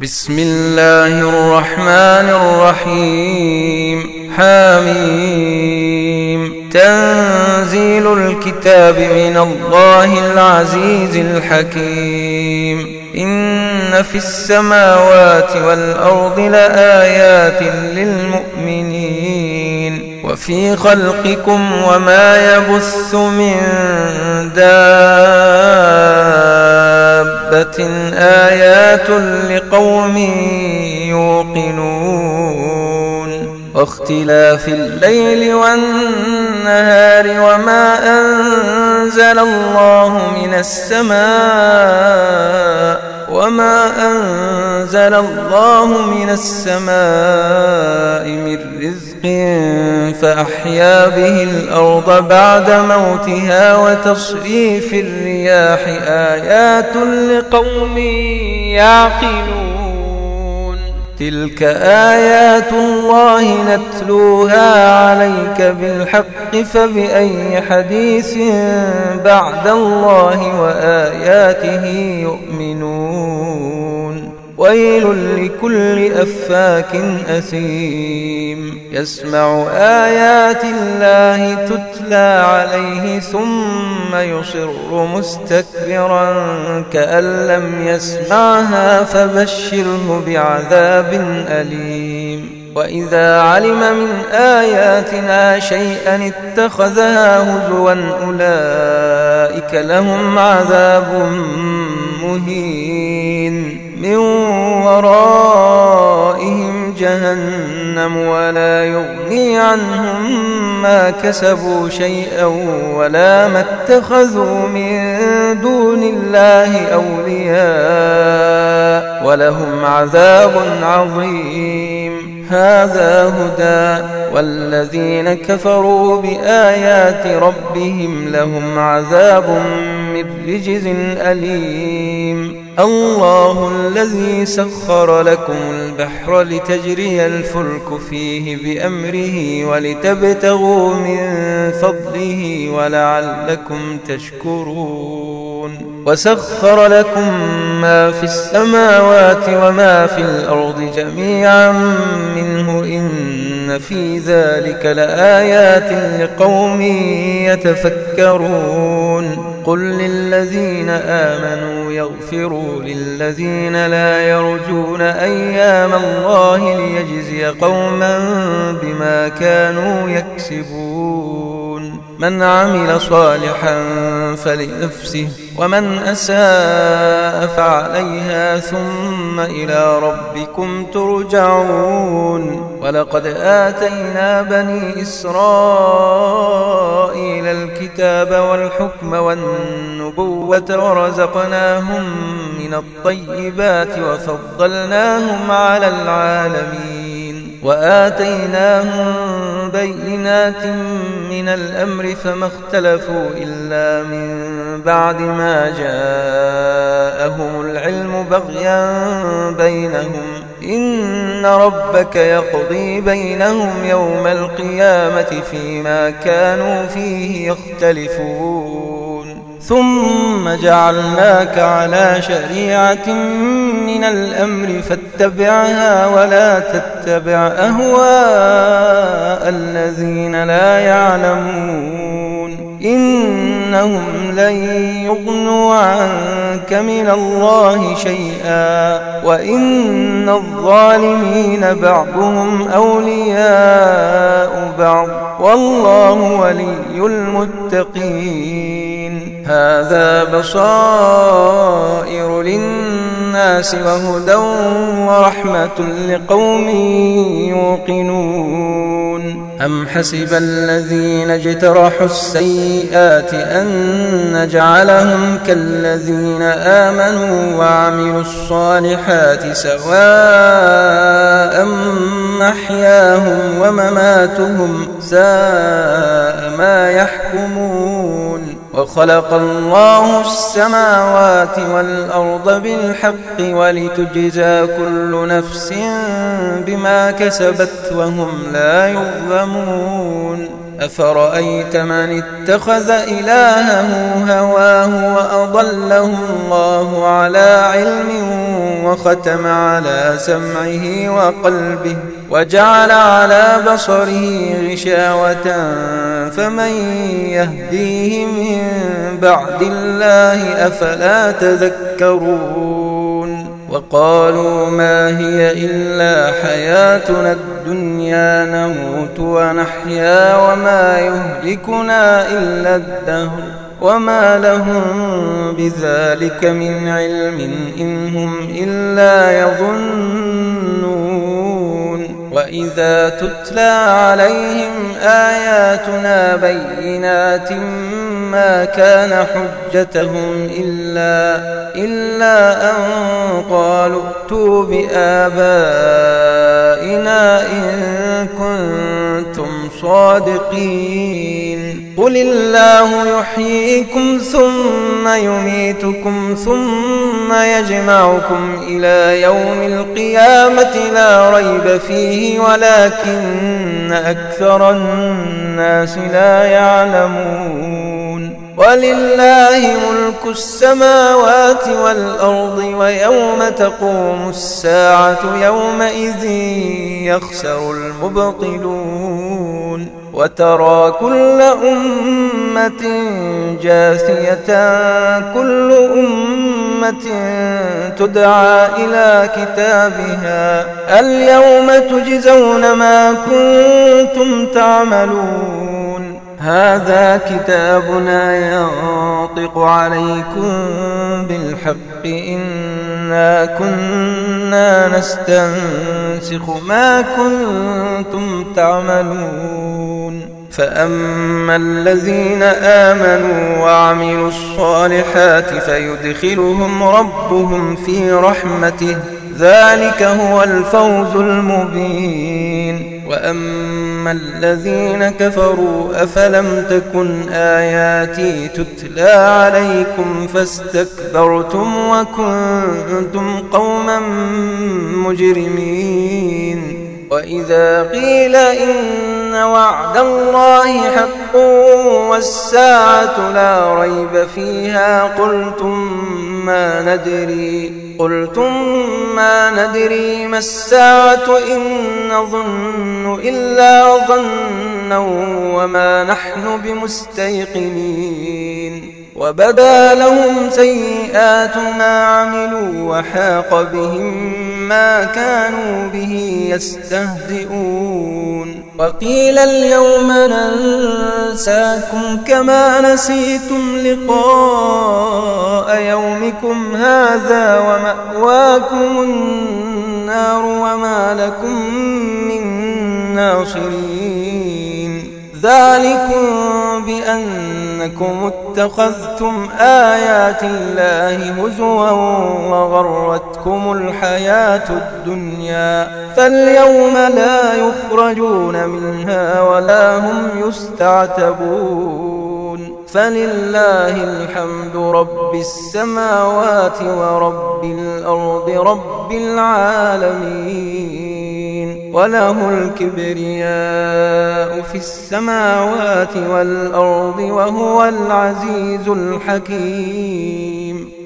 بسم الله الرحمن الرحيم حميم تنزيل الكتاب من الله العزيز الحكيم إن في السماوات والأرض لآيات للمؤمنين وفي خلقكم وما يبث من دابة آيات لقوم يوقنون واختلاف الليل والنهار وما أنزل الله من السماء من رزق فأحيا به الأرض بعد موتها وتصريف الرياح آيات لقوم يعقلون تلك آيات الله نتلوها عليك بالحق فبأي حديث بعد الله وآياته يؤمنون ويل لكل أفاك أثيم يسمع آيات الله تتلى عليه ثم يصر مستكبرا كأن لم يسمعها فبشره بعذاب أليم وإذا علم من آياتنا شيئا اتخذها هزوا أولئك لهم عذاب مهين من ورائهم جهنم ولا يغني عنهم ما كسبوا شيئا ولا ما اتخذوا من دون الله أولياء ولهم عذاب عظيم هذا هدى والذين كفروا بآيات ربهم لهم عذاب من رجز أليم الله الذي سخر لكم البحر لتجري الفلك فيه بأمره ولتبتغوا من فضله ولعلكم تشكرون وسخر لكم ما في السماوات وما في الأرض جميعا منه إن في ذلك لآيات لقوم يتفكرون قل للذين آمنوا يغفروا للذين لا يرجون أيام الله ليجزي قوما بما كانوا يكسبون من عمل صالحا فلنفسه ومن أساء فعليها ثم إلى ربكم ترجعون ولقد آتينا بني إسرائيل الكتاب والحكم والنبوة ورزقناهم من الطيبات وفضلناهم على العالمين وآتيناهم بينات من الأمر فما اختلفوا إلا من بعد ما جاءهم العلم بغيا بينهم إن ربك يقضي بينهم يوم القيامة فيما كانوا فيه يختلفون ثم جعلناك على شريعة من الأمر فاتبعها ولا تتبع أهواء الذين لا يعلمون إنهم لن يغنوا عنك من الله شيئا وإن الظالمين بعضهم أولياء بعض والله ولي المتقين هذا بصائر للناس وهدى ورحمة لقوم يوقنون أم حسب الذين اجترحوا السيئات أن نجعلهم كالذين آمنوا وعملوا الصالحات سواء محياهم ومماتهم ساء ما يحكمون وخلق الله السماوات والأرض بالحق ولتجزى كل نفس بما كسبت وهم لا يظلمون أفرأيت من اتخذ إلهه هواه وأضله الله على علم وختم على سمعه وقلبه وجعل على بصره غشاوة فمن يهديه من بعد الله أفلا تذكرون وقالوا ما هي إلا حياتنا الدنيا نموت ونحيا وما يهلكنا إلا الدهر وما لهم بذلك من علم إن هم إلا يظنون وإذا تتلى عليهم آياتنا بينات ما كان حجتهم إلا أن قالوا ائتوا بآبائنا إن كنتم صادقين قل الله يحييكم ثم يميتكم ثم يجمعكم إلى يوم القيامة لا ريب فيه ولكن أكثر الناس لا يعلمون ولله ملك السماوات والأرض ويوم تقوم الساعة يومئذ يخسر المبطلون وترى كل أمة جاثية كل أمة تدعى إلى كتابها اليوم تجزون ما كنتم تعملون هذا كتابنا ينطق عليكم بالحق إنا كنا نستنسخ ما كنتم تعملون فأما الذين آمنوا وعملوا الصالحات فيدخلهم ربهم في رحمته ذلك هو الفوز المبين وأما الذين كفروا أفلم تكن آياتي تتلى عليكم فاستكبرتم وكنتم قوما مجرمين وإذا قيل إن وعد الله حق والساعة لا ريب فيها قلتم ما ندري ما الساعة إن نظن إلا ظنا وما نحن بمستيقنين وبدا لهم سيئات ما عملوا وحاق بهم ما كانوا به يستهزئون وقيل اليوم ننساكم كما نسيتم لقاء يومكم هذا ومأواكم النار وما لكم من ناصرين ذلكم بأنكم اتخذتم آيات الله هزوا وغرتكم الحياة الدنيا فاليوم لا يخرجون منها ولا هم يستعتبون فلله الحمد رب السماوات ورب الأرض رب العالمين وله الكبرياء في السماوات والأرض وهو العزيز الحكيم